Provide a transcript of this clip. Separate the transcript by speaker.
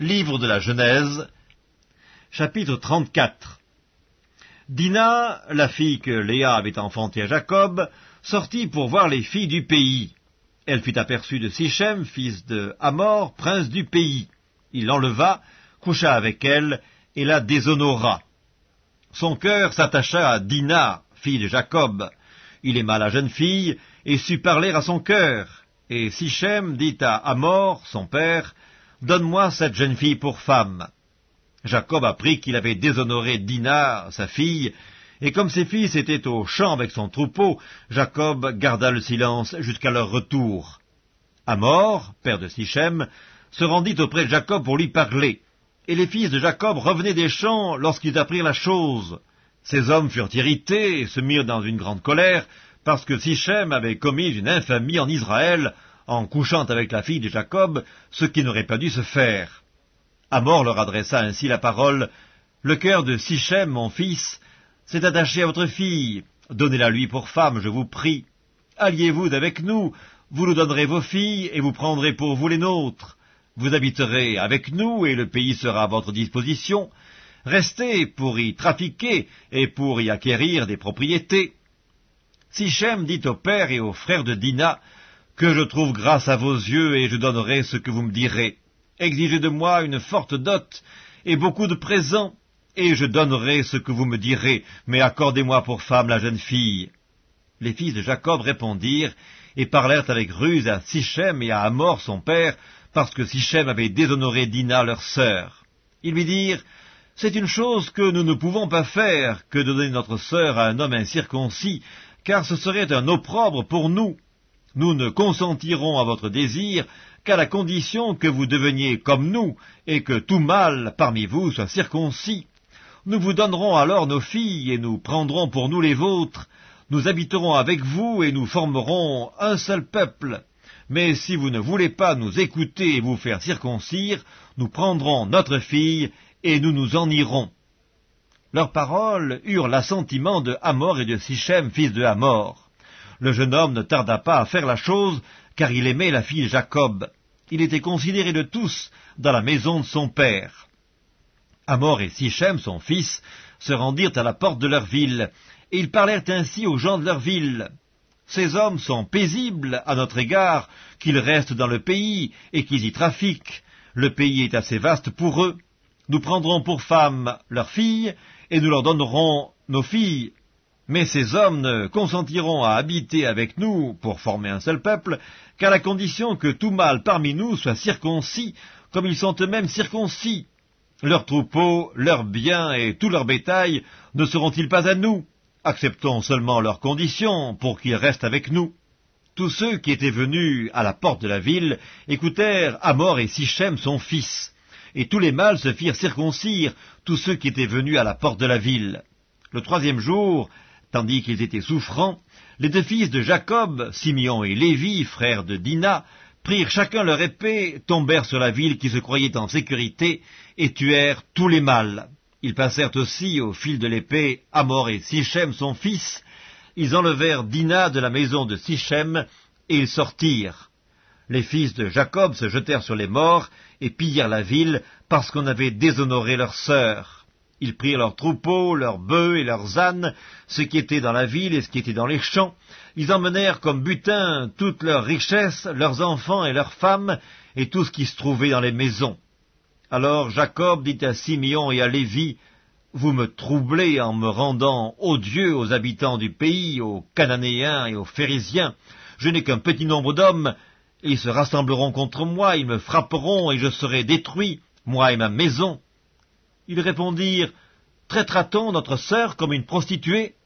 Speaker 1: Livre de la Genèse, chapitre 34. Dina, la fille que Léa avait enfantée à Jacob, sortit pour voir les filles du pays. Elle fut aperçue de Sichem, fils de Hamor, prince du pays. Il l'enleva, coucha avec elle, et la déshonora. Son cœur s'attacha à Dina, fille de Jacob. Il aima la jeune fille, et sut parler à son cœur. Et Sichem dit à Hamor, son père, « Donne-moi cette jeune fille pour femme. » Jacob apprit qu'il avait déshonoré Dina, sa fille, et comme ses fils étaient au champ avec son troupeau, Jacob garda le silence jusqu'à leur retour. Hamor, père de Sichem, se rendit auprès de Jacob pour lui parler, et les fils de Jacob revenaient des champs lorsqu'ils apprirent la chose. Ces hommes furent irrités et se mirent dans une grande colère, parce que Sichem avait commis une infamie en Israël, en couchant avec la fille de Jacob, ce qui n'aurait pas dû se faire. Hamor leur adressa ainsi la parole, « Le cœur de Sichem, mon fils, s'est attaché à votre fille. Donnez-la lui pour femme, je vous prie. Alliez-vous avec nous, vous nous donnerez vos filles, et vous prendrez pour vous les nôtres. Vous habiterez avec nous, et le pays sera à votre disposition. Restez pour y trafiquer, et pour y acquérir des propriétés. » Sichem dit au père et aux frères de Dina, « Que je trouve grâce à vos yeux, et je donnerai ce que vous me direz. Exigez de moi une forte dot, et beaucoup de présents, et je donnerai ce que vous me direz, mais accordez-moi pour femme la jeune fille. » Les fils de Jacob répondirent, et parlèrent avec ruse à Sichem et à Hamor son père, parce que Sichem avait déshonoré Dina leur sœur. Ils lui dirent, « C'est une chose que nous ne pouvons pas faire, que de donner notre sœur à un homme incirconcis, car ce serait un opprobre pour nous. Nous ne consentirons à votre désir qu'à la condition que vous deveniez comme nous, et que tout mâle parmi vous soit circoncis. Nous vous donnerons alors nos filles, et nous prendrons pour nous les vôtres. Nous habiterons avec vous, et nous formerons un seul peuple. Mais si vous ne voulez pas nous écouter et vous faire circoncire, nous prendrons notre fille, et nous nous en irons. » Leurs paroles eurent l'assentiment de Hamor et de Sichem, fils de Hamor. Le jeune homme ne tarda pas à faire la chose, car il aimait la fille de Jacob. Il était considéré de tous dans la maison de son père. Hamor et Sichem, son fils, se rendirent à la porte de leur ville, et ils parlèrent ainsi aux gens de leur ville. « Ces hommes sont paisibles à notre égard, qu'ils restent dans le pays, et qu'ils y trafiquent. Le pays est assez vaste pour eux. Nous prendrons pour femmes leurs filles, et nous leur donnerons nos filles. Mais ces hommes ne consentiront à habiter avec nous pour former un seul peuple, qu'à la condition que tout mâle parmi nous soit circoncis, comme ils sont eux-mêmes circoncis. Leurs troupeaux, leurs biens et tout leur bétail ne seront-ils pas à nous? Acceptons seulement leurs conditions pour qu'ils restent avec nous. » Tous ceux qui étaient venus à la porte de la ville écoutèrent Hamor et Sichem son fils, et tous les mâles se firent circoncire, tous ceux qui étaient venus à la porte de la ville. Le troisième jour, tandis qu'ils étaient souffrants, les deux fils de Jacob, Simeon et Lévi, frères de Dina, prirent chacun leur épée, tombèrent sur la ville qui se croyait en sécurité, et tuèrent tous les mâles. Ils passèrent aussi au fil de l'épée Hamor et Sichem son fils. Ils enlevèrent Dina de la maison de Sichem, et ils sortirent. Les fils de Jacob se jetèrent sur les morts, et pillèrent la ville, parce qu'on avait déshonoré leur sœur. Ils prirent leurs troupeaux, leurs bœufs et leurs ânes, ce qui était dans la ville et ce qui était dans les champs. Ils emmenèrent comme butin toutes leurs richesses, leurs enfants et leurs femmes, et tout ce qui se trouvait dans les maisons. Alors Jacob dit à Simeon et à Lévi, « Vous me troublez en me rendant odieux aux habitants du pays, aux Cananéens et aux Phérésiens. Je n'ai qu'un petit nombre d'hommes, et ils se rassembleront contre moi, ils me frapperont, et je serai détruit, moi et ma maison. » Ils répondirent, « Traitera-t-on notre sœur comme une prostituée?